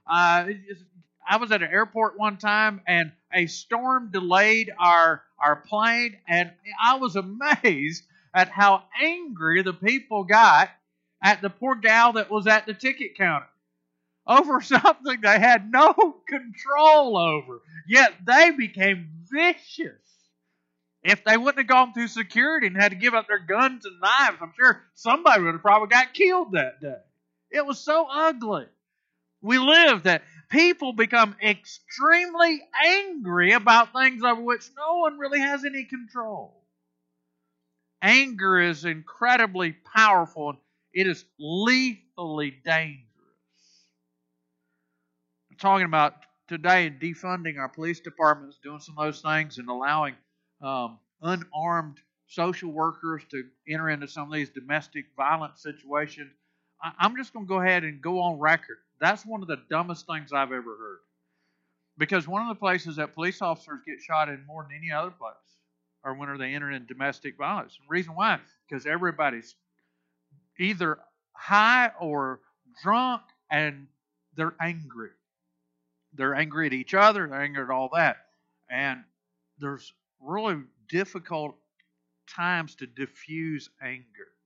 I was at an airport one time, and a storm delayed our plane, and I was amazed at how angry the people got at the poor gal that was at the ticket counter over something they had no control over. Yet they became vicious. If they wouldn't have gone through security and had to give up their guns and knives, I'm sure somebody would have probably got killed that day. It was so ugly. We live that people become extremely angry about things over which no one really has any control. Anger is incredibly powerful, and it is lethally dangerous. I'm talking about today defunding our police departments, doing some of those things, and allowing unarmed social workers to enter into some of these domestic violence situations. I'm just going to go ahead and go on record. That's one of the dumbest things I've ever heard. Because one of the places that police officers get shot in more than any other place are when they enter into domestic violence. And the reason why, because everybody's either high or drunk and they're angry. They're angry at each other, they're angry at all that. And there's really difficult times to diffuse anger.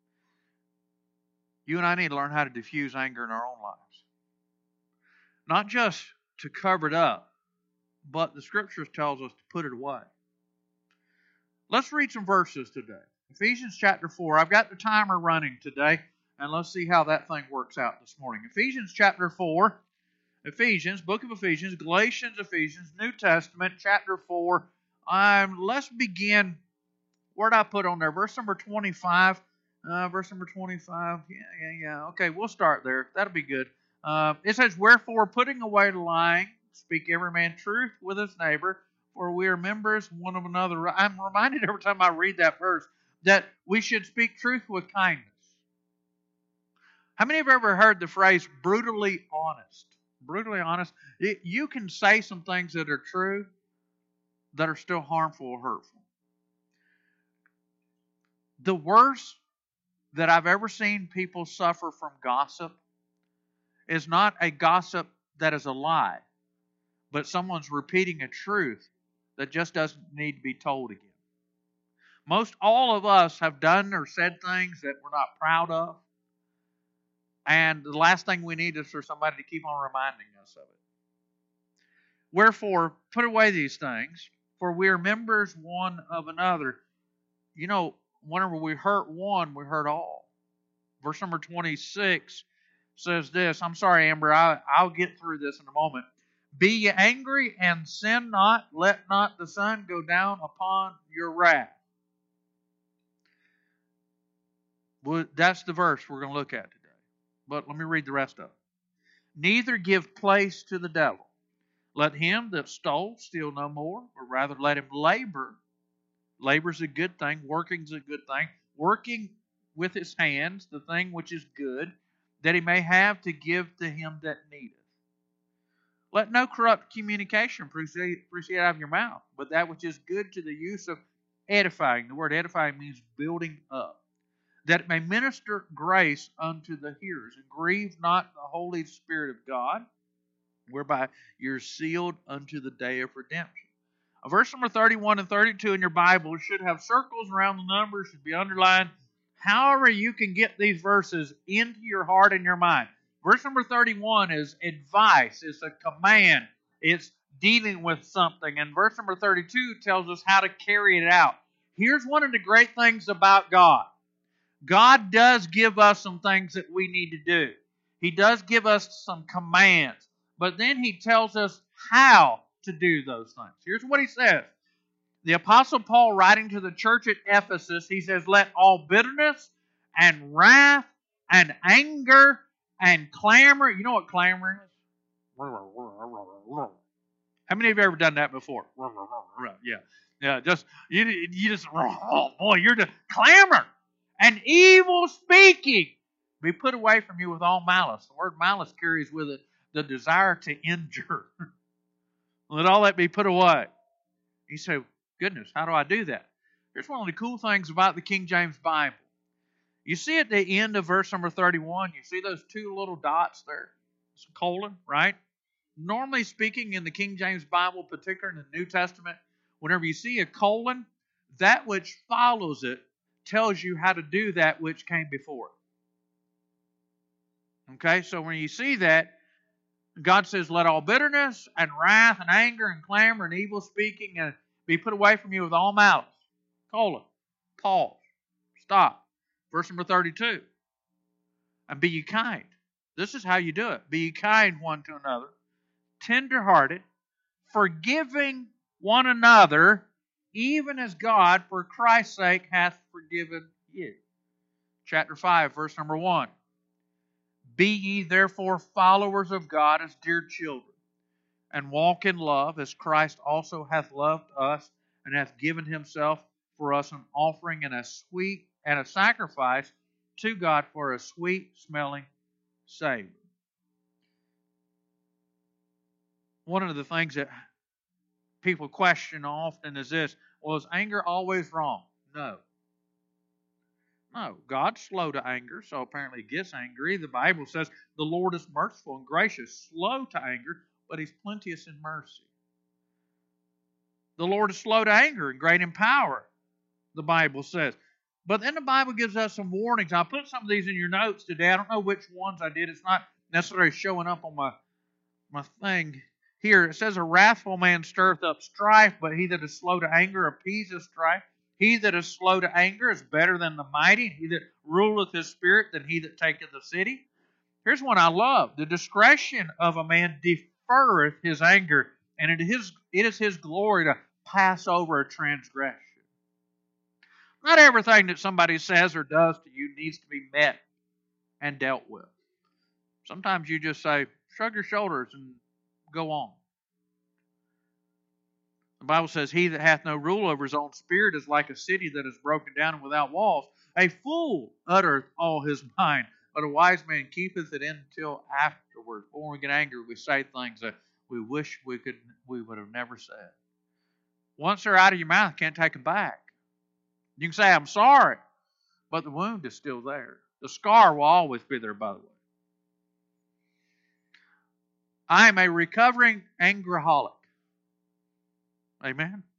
You and I need to learn how to diffuse anger in our own lives. Not just to cover it up, but the Scriptures tells us to put it away. Let's read some verses today. Ephesians chapter 4. I've got the timer running today, and let's see how that thing works out this morning. Ephesians chapter 4. Ephesians, book of Ephesians, Galatians, Ephesians, New Testament, chapter 4. Let's begin. Where did I put on there? Verse number 25. Verse number 25. Yeah. Okay, we'll start there. That'll be good. It says, "Wherefore, putting away lying, speak every man truth with his neighbor, for we are members one of another." I'm reminded every time I read that verse that we should speak truth with kindness. How many have ever heard the phrase brutally honest? Brutally honest. You can say some things that are true that are still harmful or hurtful. The worst that I've ever seen people suffer from gossip is not a gossip that is a lie, but someone's repeating a truth that just doesn't need to be told again. Most all of us have done or said things that we're not proud of, and the last thing we need is for somebody to keep on reminding us of it. "Wherefore, put away these things, for we are members one of another." You know, whenever we hurt one, we hurt all. Verse number 26 says this. I'm sorry, Amber, I'll get through this in a moment. "Be ye angry and sin not. Let not the sun go down upon your wrath." Well, that's the verse we're going to look at today. But let me read the rest of it. "Neither give place to the devil. Let him that stole steal no more, but rather let him labor." Labor's a good thing. Working's a good thing. Working with his hands, the thing which is good, that he may have to give to him that needeth. "Let no corrupt communication proceed out of your mouth, but that which is good to the use of edifying." The word edifying means building up. "That it may minister grace unto the hearers. And grieve not the Holy Spirit of God, whereby you're sealed unto the day of redemption." Verse number 31 and 32 in your Bible should have circles around the numbers, should be underlined. However you can get these verses into your heart and your mind. Verse number 31 is advice. It's a command. It's dealing with something. And verse number 32 tells us how to carry it out. Here's one of the great things about God. God does give us some things that we need to do. He does give us some commands. But then He tells us how to do those things. Here's what He says. The Apostle Paul, writing to the church at Ephesus, he says, "Let all bitterness and wrath and anger and clamor." You know what clamor is? How many of you have ever done that before? Yeah. Just oh boy, you're just clamor and evil speaking be put away from you with all malice. The word malice carries with it the desire to injure. Let all that be put away. You say, "Goodness, how do I do that?" Here's one of the cool things about the King James Bible. You see at the end of verse number 31, you see those two little dots there? It's a colon, right? Normally speaking, in the King James Bible, particularly in the New Testament, whenever you see a colon, that which follows it tells you how to do that which came before it. Okay, so when you see that, God says, let all bitterness and wrath and anger and clamor and evil speaking and be put away from you with all malice. Colon. Pause. Stop. Verse number 32. And be ye kind. This is how you do it. Be ye kind one to another, tender-hearted, forgiving one another, even as God, for Christ's sake, hath forgiven you. Chapter 5, verse number 1. Be ye therefore followers of God as dear children, and walk in love, as Christ also hath loved us, and hath given himself for us an offering and a sacrifice to God for a sweet-smelling savor. One of the things that people question often is this: well, is anger always wrong? No. No, God's slow to anger, so apparently he gets angry. The Bible says the Lord is merciful and gracious, slow to anger, but he's plenteous in mercy. The Lord is slow to anger and great in power, the Bible says. But then the Bible gives us some warnings. I put some of these in your notes today. I don't know which ones I did. It's not necessarily showing up on my thing here. It says, a wrathful man stirreth up strife, but he that is slow to anger appeaseth strife. He that is slow to anger is better than the mighty, and he that ruleth his spirit than he that taketh a city. Here's one I love. The discretion of a man deferreth his anger, and it is his glory to pass over a transgression. Not everything that somebody says or does to you needs to be met and dealt with. Sometimes you just say, shrug your shoulders and go on. The Bible says, he that hath no rule over his own spirit is like a city that is broken down and without walls. A fool uttereth all his mind, but a wise man keepeth it in until afterward. When we get angry, we say things that we wish we would have never said. Once they're out of your mouth, you can't take them back. You can say, I'm sorry, but the wound is still there. The scar will always be there, by the way. I am a recovering angeraholic. Amen.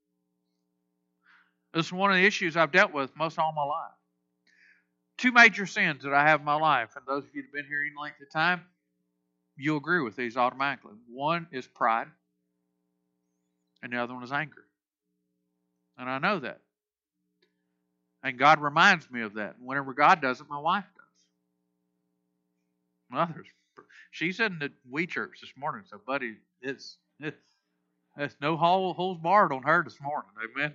This is one of the issues I've dealt with most all my life. Two major sins that I have in my life, and those of you that have been here any length of time, you'll agree with these automatically. One is pride, and the other one is anger. And I know that. And God reminds me of that. And whenever God does it, my wife does. Others. She's in the We Church this morning, so buddy, it's no holes barred on her this morning. Amen.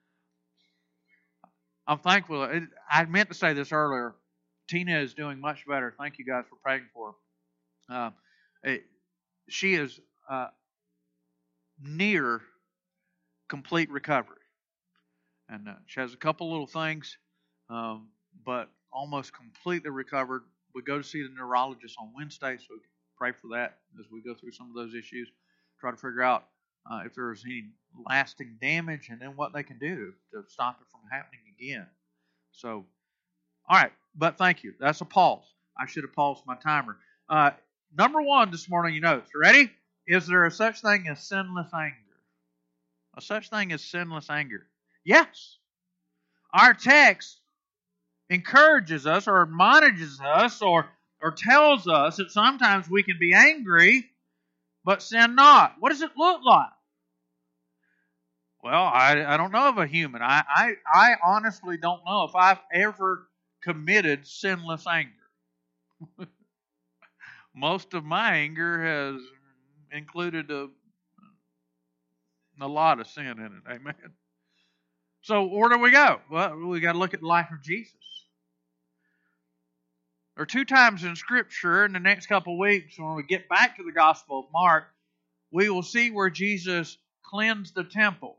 I'm thankful. I meant to say this earlier. Tina is doing much better. Thank you guys for praying for her. She is near complete recovery. And she has a couple little things, but almost completely recovered. We go to see the neurologist on Wednesday, so pray for that as we go through some of those issues. Try to figure out if there's any lasting damage and then what they can do to stop it from happening again. So, all right, but thank you. That's a pause. I should have paused my timer. Number one this morning, you notes. Ready? Is there a such thing as sinless anger? A such thing as sinless anger? Yes. Our text encourages us or admonishes us or tells us that sometimes we can be angry but sin not. What does it look like? Well, I don't know of a human. I honestly don't know if I've ever committed sinless anger. Most of my anger has included a lot of sin in it. Amen. So where do we go? Well, we got to look at the life of Jesus. There are two times in Scripture in the next couple of weeks when we get back to the Gospel of Mark, we will see where Jesus cleansed the temple.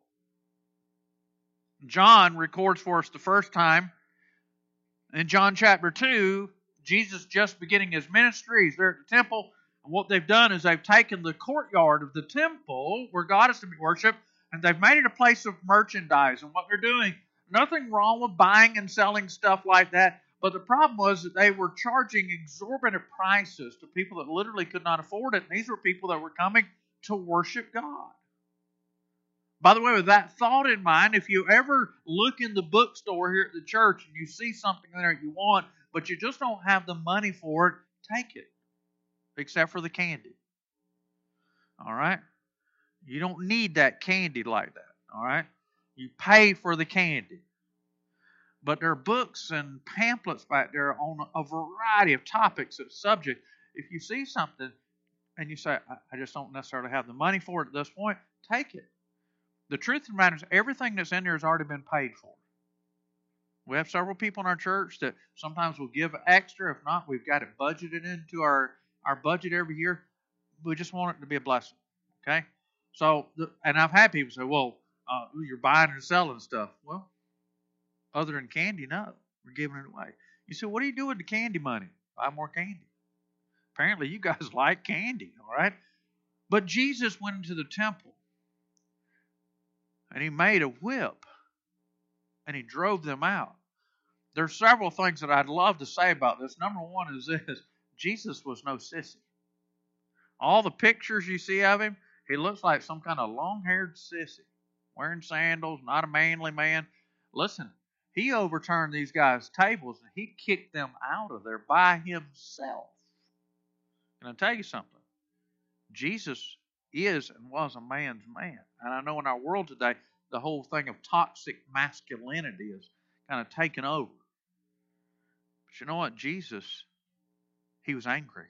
John records for us the first time. In John chapter 2, Jesus just beginning his ministry. He's there at the temple. And what they've done is they've taken the courtyard of the temple where God is to be worshipped, and they've made it a place of merchandise. And what they're doing, nothing wrong with buying and selling stuff like that, But the problem was that they were charging exorbitant prices to people that literally could not afford it. And these were people that were coming to worship God. By the way, with that thought in mind, if you ever look in the bookstore here at the church and you see something there you want, but you just don't have the money for it, take it. Except for the candy. All right? You don't need that candy like that. All right? You pay for the candy. But there are books and pamphlets back there on a variety of topics and subjects. If you see something and you say, I just don't necessarily have the money for it at this point, take it. The truth of the matter is everything that's in there has already been paid for. We have several people in our church that sometimes will give extra. If not, we've got it budgeted into our budget every year. We just want it to be a blessing. Okay? So, and I've had people say, well, you're buying and selling stuff. Well, other than candy, no. We're giving it away. You say, what do you do with the candy money? Buy more candy. Apparently, you guys like candy, all right? But Jesus went into the temple, and he made a whip, and he drove them out. There's several things that I'd love to say about this. Number one is this. Jesus was no sissy. All the pictures you see of him, he looks like some kind of long-haired sissy, wearing sandals, not a manly man. Listen, he overturned these guys' tables, and he kicked them out of there by himself. Can I tell you something? Jesus is and was a man's man. And I know in our world today, the whole thing of toxic masculinity is kind of taken over. But you know what? Jesus, he was angry.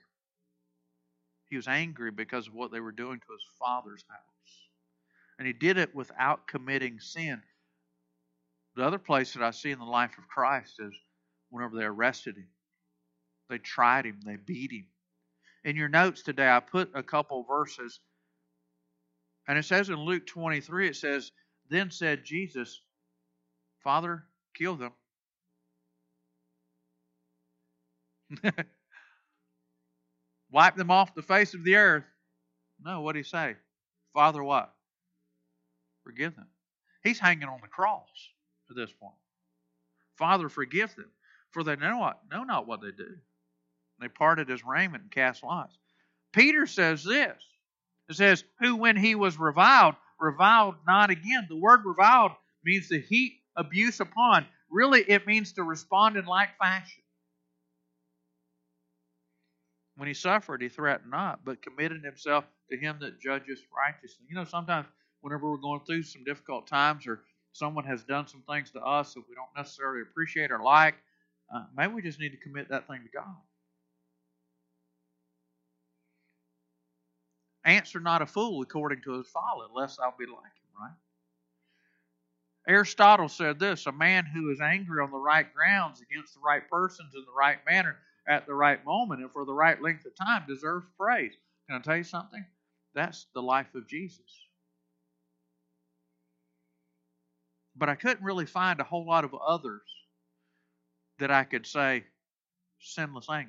He was angry because of what they were doing to his Father's house. And he did it without committing sin. The other place that I see in the life of Christ is whenever they arrested him. They tried him. They beat him. In your notes today, I put a couple verses. And it says in Luke 23, it says, then said Jesus, Father, kill them. Wipe them off the face of the earth. No, what did he say? Father, what? Forgive them. He's hanging on the cross at this point. Father, forgive them, for they know not what they do. They parted his raiment and cast lots. Peter says this. It says, who when he was reviled not again. The word reviled means to heap abuse upon. Really, it means to respond in like fashion. When he suffered, he threatened not, but committed himself to him that judges righteously. You know, sometimes whenever we're going through some difficult times or someone has done some things to us that we don't necessarily appreciate or like, maybe we just need to commit that thing to God. Answer not a fool according to his folly, lest thou be like him, right? Aristotle said this, a man who is angry on the right grounds against the right persons in the right manner at the right moment and for the right length of time deserves praise. Can I tell you something? That's the life of Jesus. But I couldn't really find a whole lot of others that I could say sinless anger.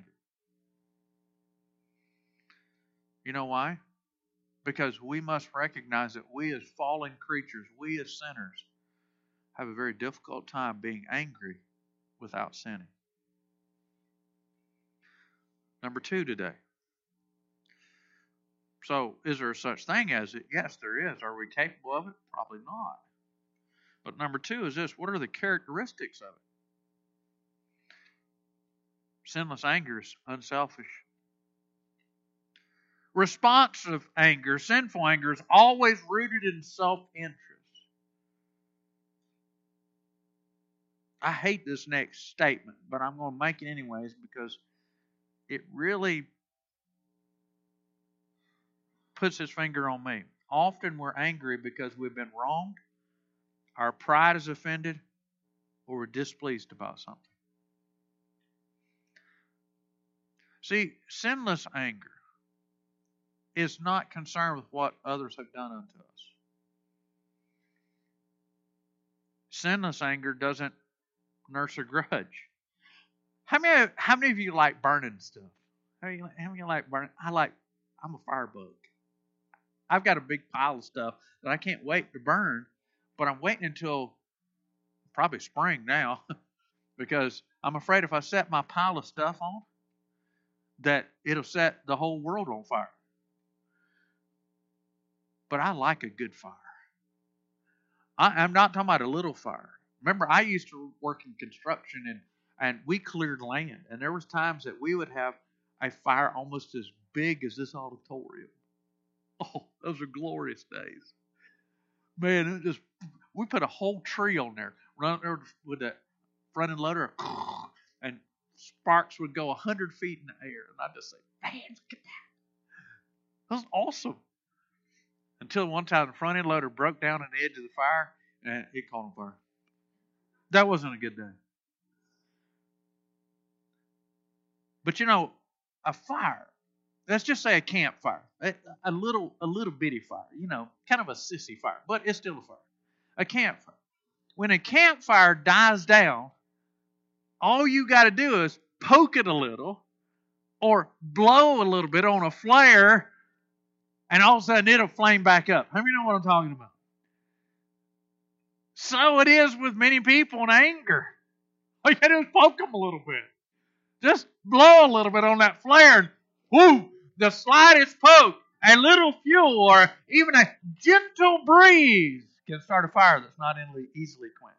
You know why? Because we must recognize that we as fallen creatures, we as sinners, have a very difficult time being angry without sinning. Number 2 today. So, is there such thing as it? Yes, there is. Are we capable of it? Probably not. But number 2 is this. What are the characteristics of it? Sinless anger is unselfish. Responsive anger, sinful anger, is always rooted in self-interest. I hate this next statement, but I'm going to make it anyways because it really puts his finger on me. Often we're angry because we've been wronged, our pride is offended, or we're displeased about something. See, sinless anger is not concerned with what others have done unto us. Sinless anger doesn't nurse a grudge. How many of you like burning stuff? How many of you like burning? I'm a firebug. I've got a big pile of stuff that I can't wait to burn, but I'm waiting until probably spring now because I'm afraid if I set my pile of stuff on, that it'll set the whole world on fire. But I like a good fire. I'm not talking about a little fire. Remember, I used to work in construction, and we cleared land. And there was times that we would have a fire almost as big as this auditorium. Oh, those are glorious days. Man, we put a whole tree on there, run there with that front end loader, and sparks would go 100 feet in the air. And I'd just say, man, look at that. That was awesome. Until one time the front end loader broke down on the edge of the fire and it caught on fire. That wasn't a good day. But a fire, let's just say a campfire, a little bitty fire, kind of a sissy fire, but it's still a fire. A campfire. When a campfire dies down, all you got to do is poke it a little or blow a little bit on a flare, and all of a sudden it'll flame back up. How many know what I'm talking about? So it is with many people in anger. All you got to do is poke them a little bit. Just blow a little bit on that flare, and whoo, the slightest poke, a little fuel, or even a gentle breeze can start a fire that's not easily quenched.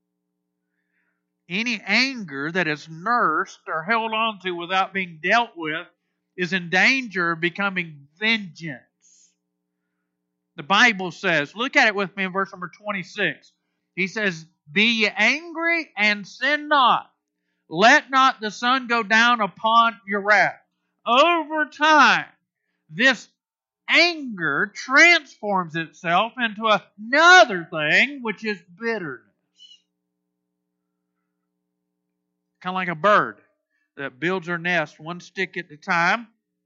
Any anger that is nursed or held on to without being dealt with is in danger of becoming vengeance. The Bible says, look at it with me in verse number 26. He says, be ye angry and sin not. Let not the sun go down upon your wrath. Over time, this anger transforms itself into another thing, which is bitterness. Kind of like a bird that builds her nest one stick at a time.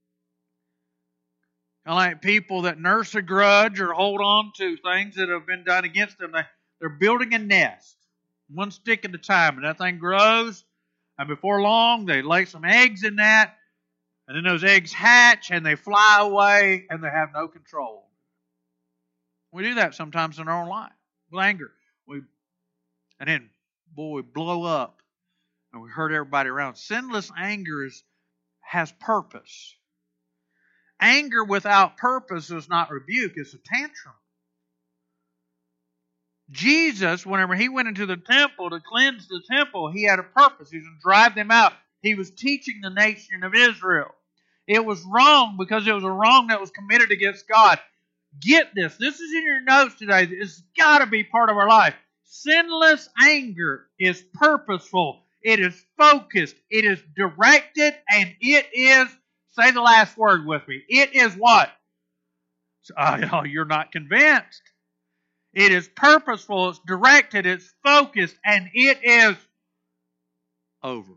Kind of like people that nurse a grudge or hold on to things that have been done against them. They're building a nest one stick at a time, and that thing grows. And before long, they lay some eggs in that, and then those eggs hatch, and they fly away, and they have no control. We do that sometimes in our own life with anger. And then, we blow up, and we hurt everybody around. Sinless anger has purpose. Anger without purpose is not rebuke, it's a tantrum. Jesus, whenever he went into the temple to cleanse the temple, he had a purpose. He was going to drive them out. He was teaching the nation of Israel. It was wrong because it was a wrong that was committed against God. Get this. This is in your notes today. It's got to be part of our life. Sinless anger is purposeful. It is focused. It is directed. And it is, say the last word with me. It is what? You're not convinced. It is purposeful, it's directed, it's focused, and it is over.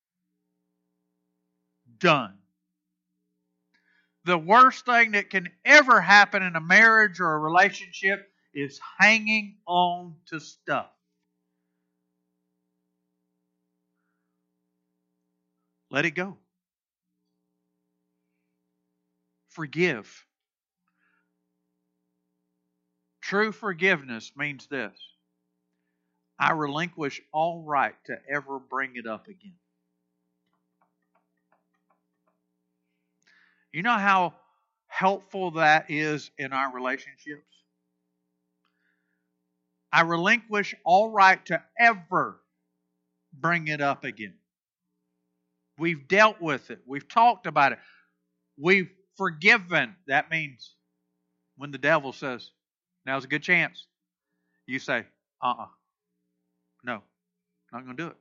Done. The worst thing that can ever happen in a marriage or a relationship is hanging on to stuff. Let it go. Forgive. True forgiveness means this. I relinquish all right to ever bring it up again. You know how helpful that is in our relationships? I relinquish all right to ever bring it up again. We've dealt with it. We've talked about it. We've forgiven. That means when the devil says, now's a good chance, you say, no, not going to do it.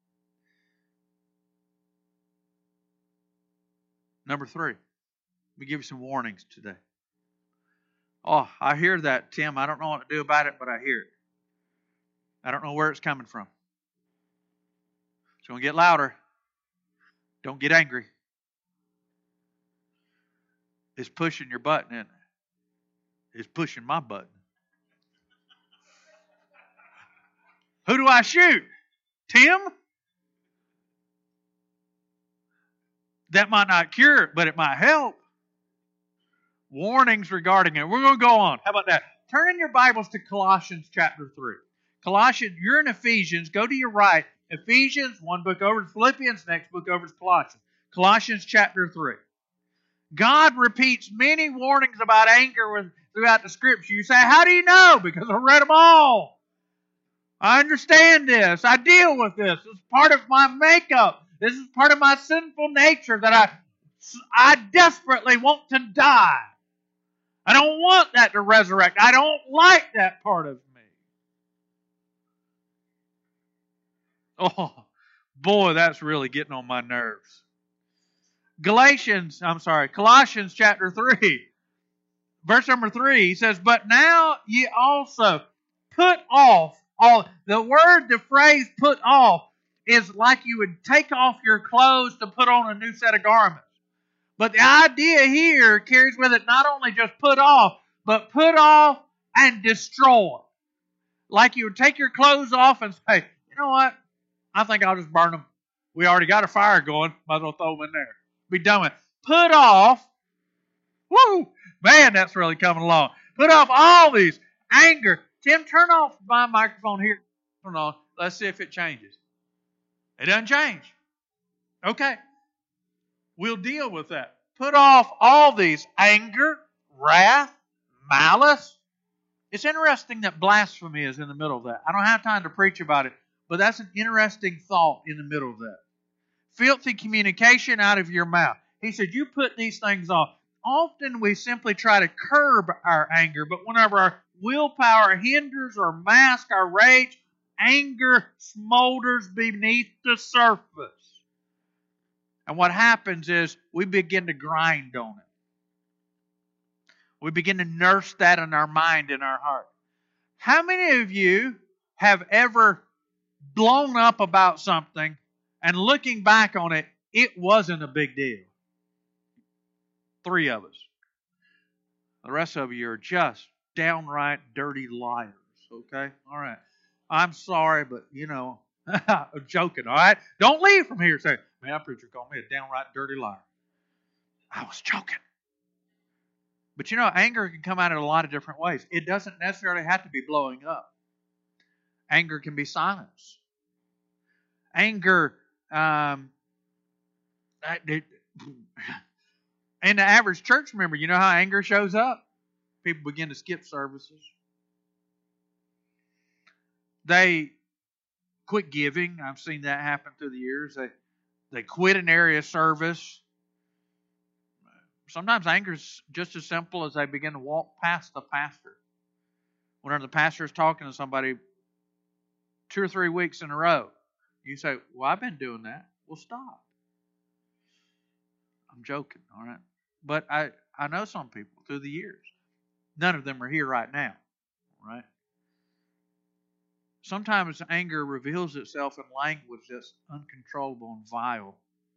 Number 3, let me give you some warnings today. Oh, I hear that, Tim. I don't know what to do about it, but I hear it. I don't know where it's coming from. It's going to get louder. Don't get angry. It's pushing your button, isn't it? It's pushing my button. Who do I shoot? Tim? That might not cure it, but it might help. Warnings regarding it. We're going to go on. How about that? Turn in your Bibles to Colossians chapter 3. Colossians, you're in Ephesians. Go to your right. Ephesians, one book over is Philippians, next book over is Colossians. Colossians chapter 3. God repeats many warnings about anger throughout the Scripture. You say, how do you know? Because I read them all. I understand this. I deal with this. It's part of my makeup. This is part of my sinful nature that I desperately want to die. I don't want that to resurrect. I don't like that part of me. Oh, boy, that's really getting on my nerves. Colossians chapter 3, verse number 3, he says, but now ye also put off all. The phrase put off is like you would take off your clothes to put on a new set of garments. But the idea here carries with it not only just put off, but put off and destroy. Like you would take your clothes off and say, you know what? I think I'll just burn them. We already got a fire going. Might as well throw them in there. Be done with it. Put off. Woo! Man, that's really coming along. Put off all these. Anger. Tim, turn off my microphone here. Hold on. Let's see if it changes. It doesn't change. Okay. We'll deal with that. Put off all these. Anger, wrath, malice. It's interesting that blasphemy is in the middle of that. I don't have time to preach about it, but that's an interesting thought in the middle of that. Filthy communication out of your mouth. He said, you put these things off. Often we simply try to curb our anger, but whenever our willpower hinders or masks our rage, anger smolders beneath the surface. And what happens is we begin to grind on it. We begin to nurse that in our mind and our heart. How many of you have ever blown up about something and looking back on it, it wasn't a big deal? 3 of us. The rest of you are just downright dirty liars. Okay? All right. I'm sorry, but I'm joking. All right? Don't leave from here saying, man, that preacher called me a downright dirty liar. I was joking. But anger can come out in a lot of different ways. It doesn't necessarily have to be blowing up. Anger can be silence. Anger, and the average church member, you know how anger shows up? People begin to skip services. They quit giving. I've seen that happen through the years. They quit an area of service. Sometimes anger is just as simple as they begin to walk past the pastor. Whenever the pastor is talking to somebody 2 or 3 weeks in a row, you say, well, I've been doing that. Well, stop. I'm joking, all right? But I know some people through the years. None of them are here right now, right? Sometimes anger reveals itself in language that's uncontrollable and vile.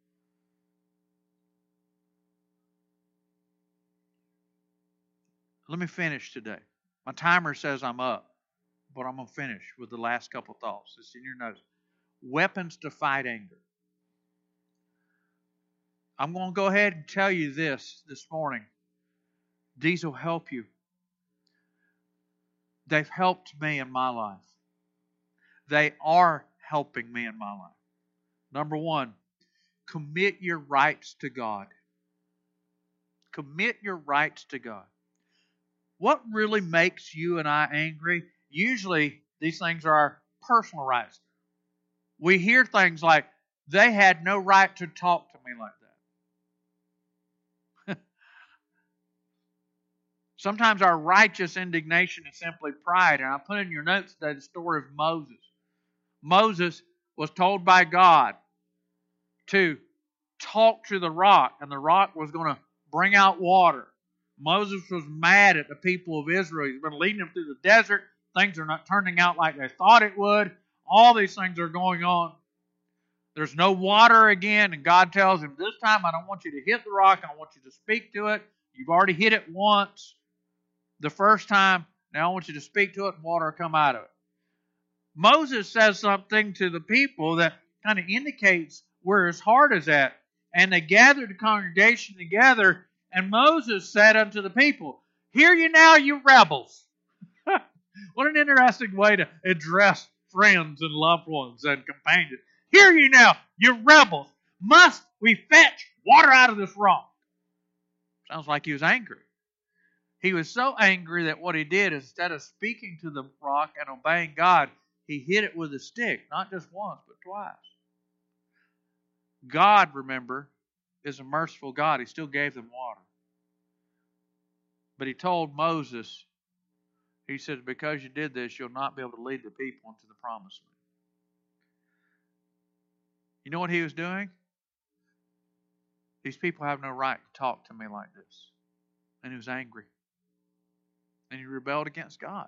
Let me finish today. My timer says I'm up, but I'm going to finish with the last couple thoughts. It's in your notes. Weapons to fight anger. I'm going to go ahead and tell you this morning. These will help you. They've helped me in my life. They are helping me in my life. Number 1, commit your rights to God. Commit your rights to God. What really makes you and I angry? Usually, these things are our personal rights. We hear things like, they had no right to talk to me like that. Sometimes our righteous indignation is simply pride. And I put in your notes today the story of Moses. Moses was told by God to talk to the rock, and the rock was going to bring out water. Moses was mad at the people of Israel. He's been leading them through the desert. Things are not turning out like they thought it would. All these things are going on. There's no water again, and God tells him, this time I don't want you to hit the rock. I want you to speak to it. You've already hit it once. The first time, now I want you to speak to it and water will come out of it. Moses says something to the people that kind of indicates where his heart is at. And they gathered the congregation together, and Moses said unto the people, hear you now, you rebels. What an interesting way to address friends and loved ones and companions. Hear ye now, you rebels. Must we fetch water out of this rock? Sounds like he was angry. He was so angry that what he did, instead of speaking to the rock and obeying God, he hit it with a stick, not just once, but twice. God, remember, is a merciful God. He still gave them water. But he told Moses, he said, because you did this, you'll not be able to lead the people into the promised land. You know what he was doing? These people have no right to talk to me like this. And he was angry. And he rebelled against God.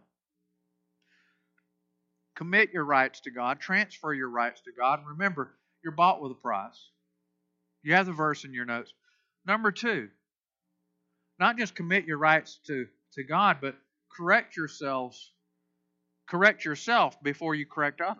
Commit your rights to God. Transfer your rights to God. And remember, you're bought with a price. You have the verse in your notes. Number 2, not just commit your rights to God, but correct yourself before you correct others.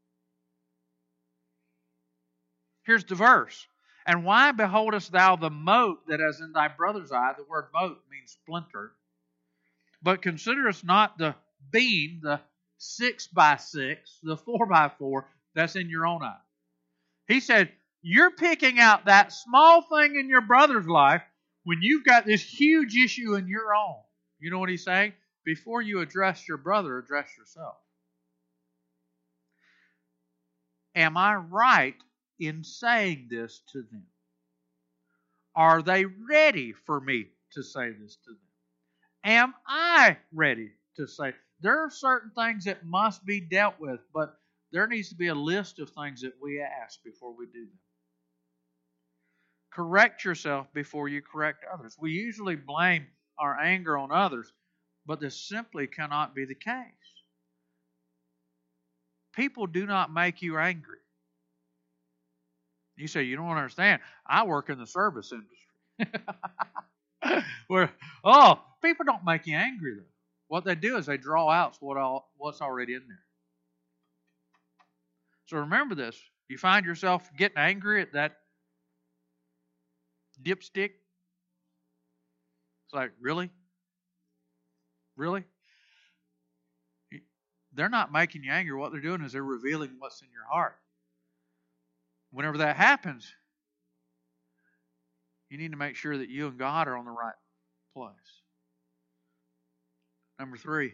Here's the verse. And why beholdest thou the mote that is in thy brother's eye? The word mote means splinter. But considerest not the beam, the 6x6, the 4x4 that's in your own eye. He said, you're picking out that small thing in your brother's life when you've got this huge issue in your own. You know what he's saying? Before you address your brother, address yourself. Am I right in saying this to them? Are they ready for me to say this to them? Am I ready to say? There are certain things that must be dealt with, but there needs to be a list of things that we ask before we do them. Correct yourself before you correct others. We usually blame our anger on others, but this simply cannot be the case. People do not make you angry. You say, you don't understand. I work in the service industry. People don't make you angry though. What they do is they draw out what's already in there. So remember this. You find yourself getting angry at that dipstick. It's like, really? Really? They're not making you angry. What they're doing is they're revealing what's in your heart. Whenever that happens, you need to make sure that you and God are on the right place. Number 3,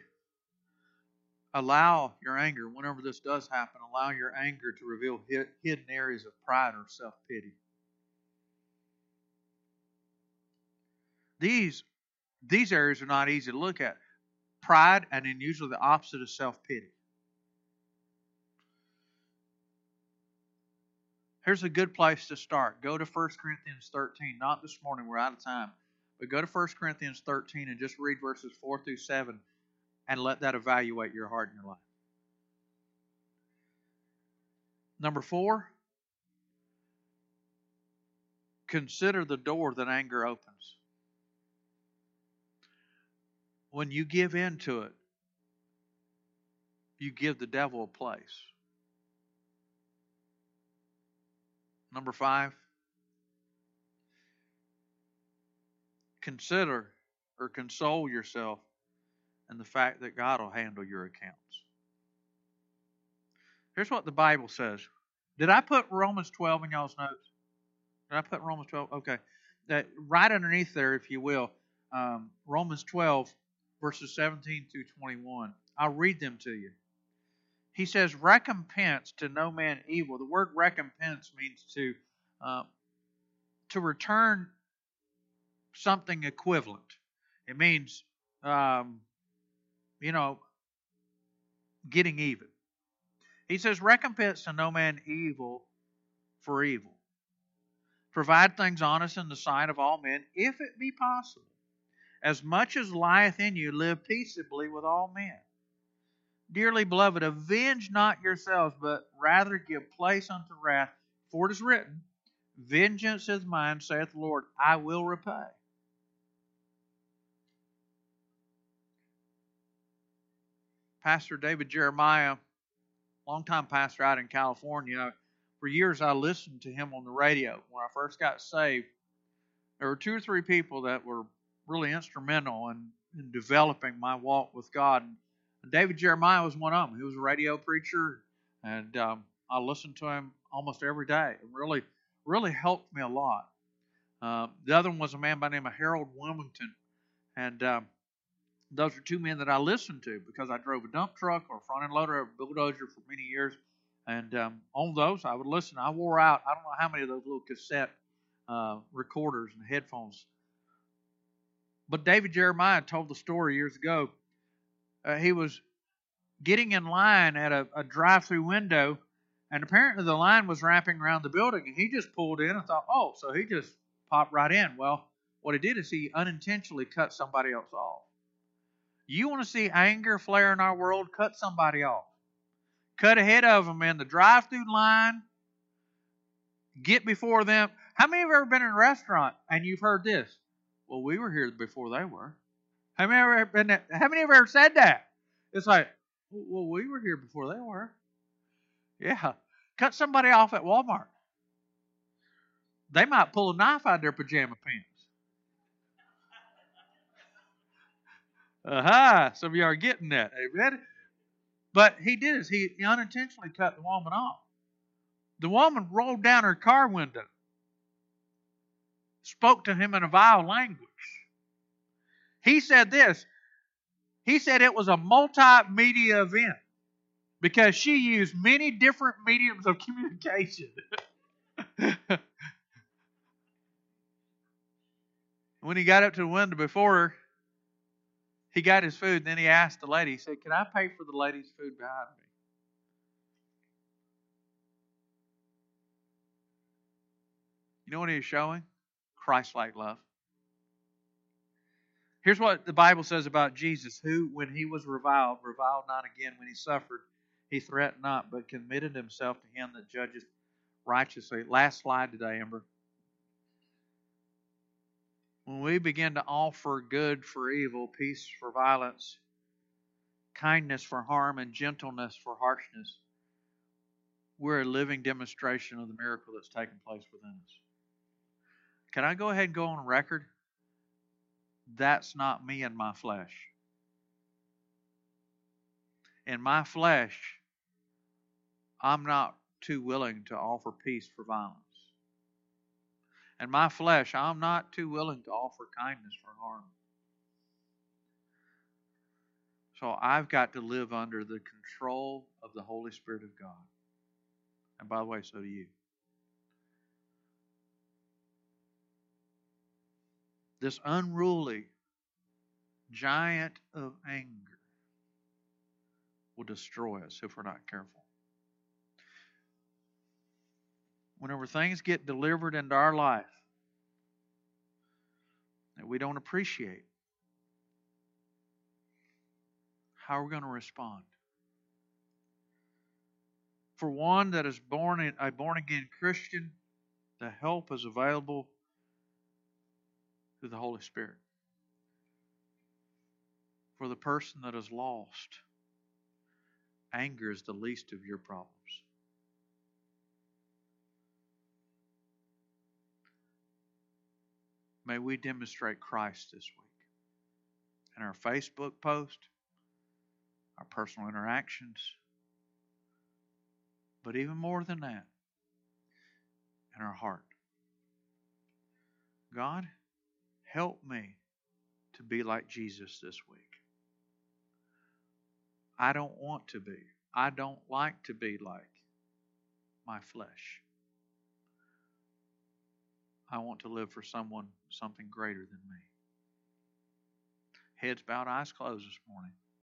allow your anger, whenever this does happen, allow your anger to reveal hidden areas of pride or self-pity. These areas are not easy to look at. Pride, and then usually the opposite of self-pity. Here's a good place to start. Go to 1 Corinthians 13. Not this morning, we're out of time. But go to 1 Corinthians 13 and just read verses 4 through 7 and let that evaluate your heart and your life. Number 4, consider the door that anger opens. When you give in to it, you give the devil a place. Number 5, consider or console yourself in the fact that God will handle your accounts. Here's what the Bible says. Did I put Romans 12 in y'all's notes? Did I put Romans 12? Okay. Right underneath there, if you will, Romans 12, verses 17 through 21. I'll read them to you. He says, recompense to no man evil. The word recompense means to return something equivalent. It means, getting even. He says, recompense to no man evil for evil. Provide things honest in the sight of all men, if it be possible. As much as lieth in you, live peaceably with all men. Dearly beloved, avenge not yourselves, but rather give place unto wrath. For it is written, vengeance is mine, saith the Lord, I will repay. Pastor David Jeremiah, longtime pastor out in California, for years I listened to him on the radio. When I first got saved, there were 2 or 3 people that were really instrumental in developing my walk with God. David Jeremiah was one of them. He was a radio preacher, and I listened to him almost every day. It really helped me a lot. The other one was a man by the name of Harold Wilmington, and those are two men that I listened to because I drove a dump truck or a front end loader or a bulldozer for many years. And on those, I would listen. I wore out, I don't know how many of those little cassette recorders and headphones. But David Jeremiah told the story years ago. He was getting in line at a drive-through window, and apparently the line was wrapping around the building, and he just pulled in and thought, oh, so he just popped right in. Well, what he did is he unintentionally cut somebody else off. You want to see anger flare in our world? Cut somebody off. Cut ahead of them in the drive-through line. Get before them. How many have ever been in a restaurant and you've heard this? Well, we were here before they were. How many have ever said that? It's like, well, we were here before they were. Yeah. Cut somebody off at Walmart. They might pull a knife out of their pajama pants. Aha, some of you are getting that. Amen. But he did this. He unintentionally cut the woman off. The woman rolled down her car window, spoke to him in a vile language. He said this. He said it was a multimedia event because she used many different mediums of communication. When he got up to the window before her, he got his food, and then he asked the lady, he said, can I pay for the lady's food behind me? You know what he was showing? Christ-like love. Here's what the Bible says about Jesus, who, when he was reviled not again. When he suffered, he threatened not, but committed himself to him that judgeth righteously. Last slide today, Amber. When we begin to offer good for evil, peace for violence, kindness for harm, and gentleness for harshness, we're a living demonstration of the miracle that's taken place within us. Can I go ahead and go on record? That's not me in my flesh. In my flesh, I'm not too willing to offer peace for violence. In my flesh, I'm not too willing to offer kindness for harm. So I've got to live under the control of the Holy Spirit of God. And by the way, so do you. This unruly giant of anger will destroy us if we're not careful. Whenever things get delivered into our life that we don't appreciate, how are we going to respond? For one that is a born-again Christian, the help is available through the Holy Spirit. For the person that is lost, anger is the least of your problems. May we demonstrate Christ this week in our Facebook post, our personal interactions, but even more than that, in our heart. God, help me to be like Jesus this week. I don't want to be. I don't like to be like my flesh. I want to live for something greater than me. Heads bowed, eyes closed this morning.